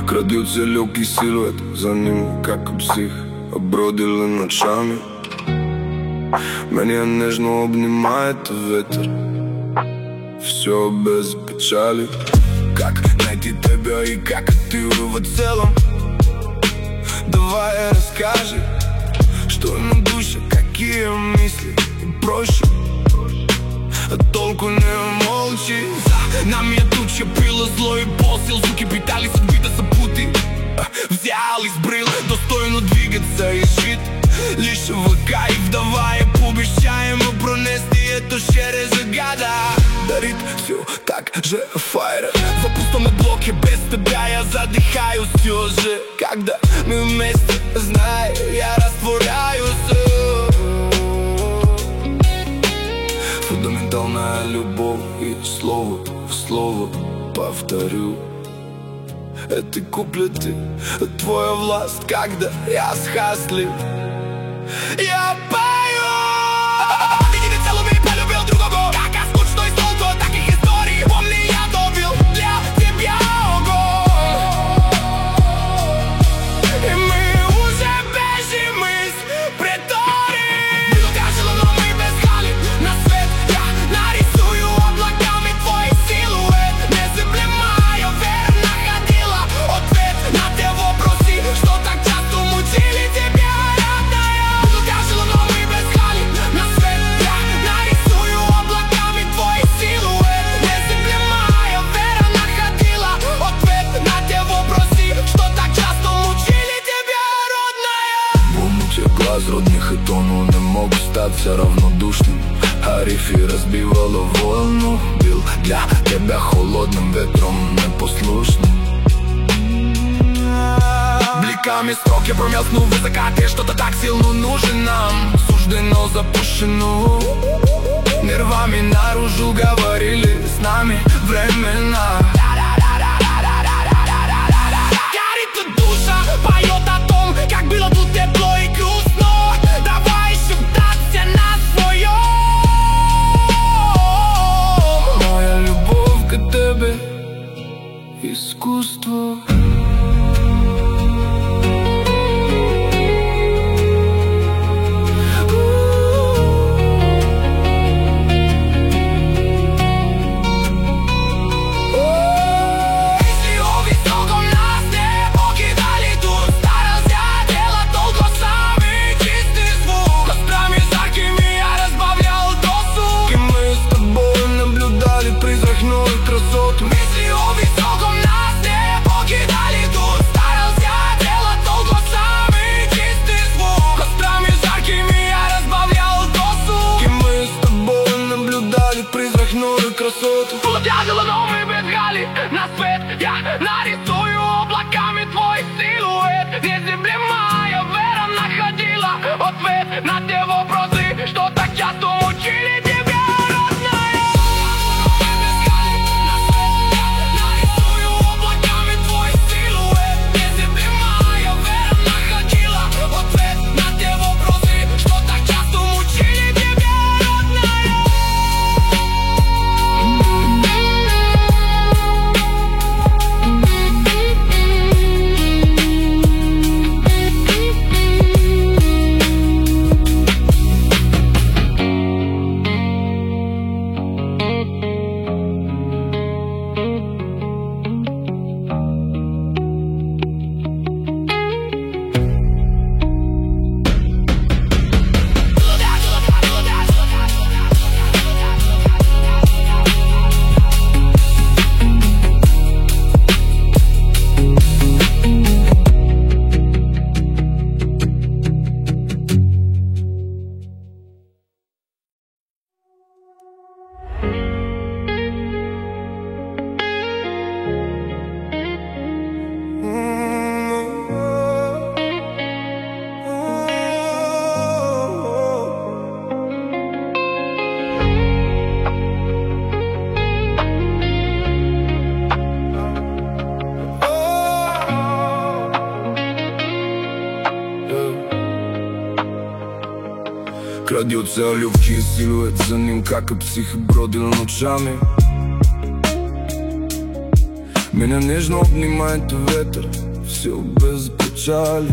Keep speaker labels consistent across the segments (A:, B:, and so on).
A: Крадется легкий силуэт, за ним как псих бродили ночами. Меня нежно обнимает ветер, все без печали. Как найти тебя и как ты в целом? Давай расскажи, что на душе, какие мысли, и проще. Толку не молчи. За нами туча пила, зло и посыл. Звуки питали судьбы да сопути. Взял и сбрил, достойно двигаться и жить. Лишь в кайф, давай пообещаем пронести эту через года. Дарит все так же фаер. В пустом блоке без тебя я задыхаюсь все же. Когда мы вместе, знаю, я растворяюсь. Фундаментальная любовь и слово в слово повторю. Эти куплеты, твоя власть, когда я счастлив. Я пою. Видели целыми, полюбил другого. Как скучно и столько таких историй. Помни, я добил для тебя огонь. И мы уже бежим из притории. Минута жила, но мы без гали. На свет я нарисую облаками твой силуэт. Незыблемая вера находила ответ на те вопросы, что так часто мучили тебя. Глаз родных и тону не мог остаться равнодушным. А рифи разбивало волну. Был для тебя холодным ветром непослушным. Бликами строк я промелькнул в закате. Что-то так сильно нужен нам. Суждено запущено. Нервами наружу говорили с нами времена. Горит душа, поет о том, как было тут тепло и грустно. Давай шептаться на своем. Моя любовь к тебе — искусство. Полотягало, но мы бежали на свет. Я нарисую облаками твой силуэт. Незыблемая вера находила ответ на те вопросы, что так часто мучили тебя. Крадется легкий силуэт, за ним как и псих бродил ночами. Меня нежно обнимает ветер, все без печали.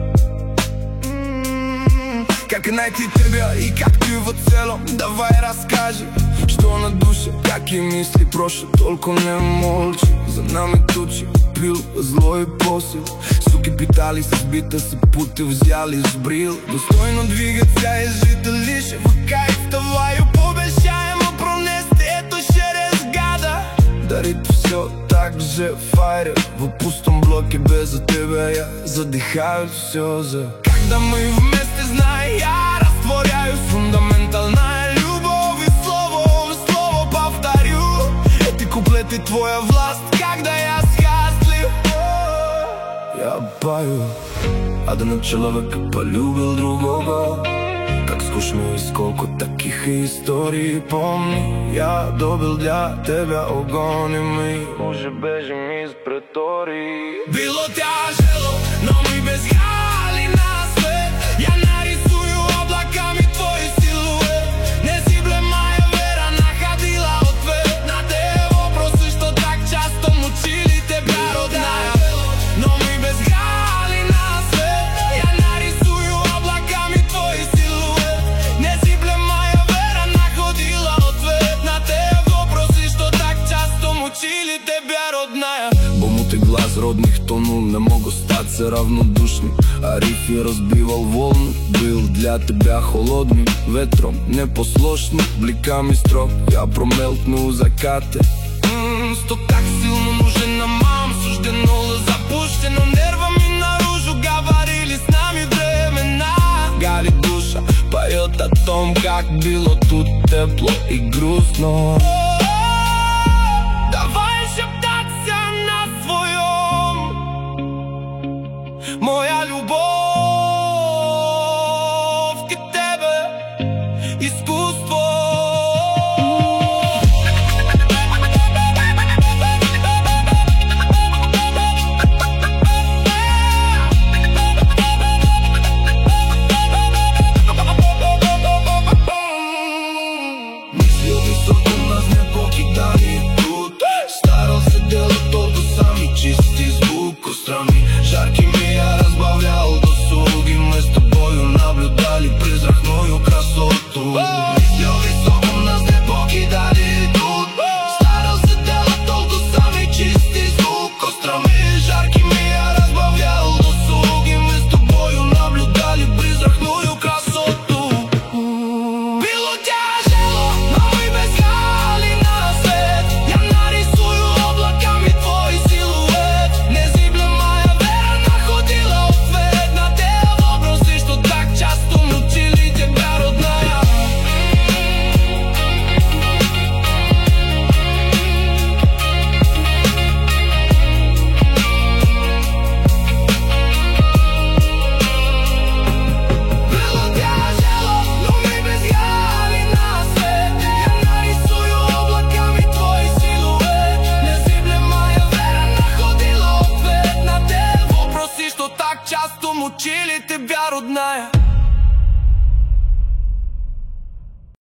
A: Как найти тебя и как ты в целом? Давай расскажи, что на душе, какие мысли, прошу, только не молчи. За нами тучи, пил злой посыл. Суки питались, избита се пути взяли с брил. Достойно двигаться и жить лишь в кайф. Давай пообещаємо пронести это через года. Дарит все так же файрер. В пустом блоке без тебя я задыхаюсь все за. Когда мы вместе, знаю, я растворяюсь. Фундаментальная любовь и слово в слово повторю. Эти куплеты твоя власть, когда я счастлив. Я пою, один человек полюбил другого. Как скучно и сколько таких историй помню. Я добил для тебя огонь, и мы уже бежим из претории. Было тяжело, но мы без гали на свет. Я нарисую облаками твой силуэт. Незыблемая вера находила ответ на те вопросы, что так часто мучили тебя, родная. Но мы без гали на свет. Я нарисую облаками твой силуэт. Незыблемая вера находила ответ на те вопросы, что так часто мучили тебя, родная. Бомутый глаз родных тонул, не мог остаться равнодушным. А рифи разбивал волны, был для тебя холодным ветром, непослушным бликами строк. Я промелькнул закаты. Что так сильно нужен нам, суждено запущено нервами наружу. Говорили с нами времена. Горит душа, поет о том, как было тут тепло и грустно.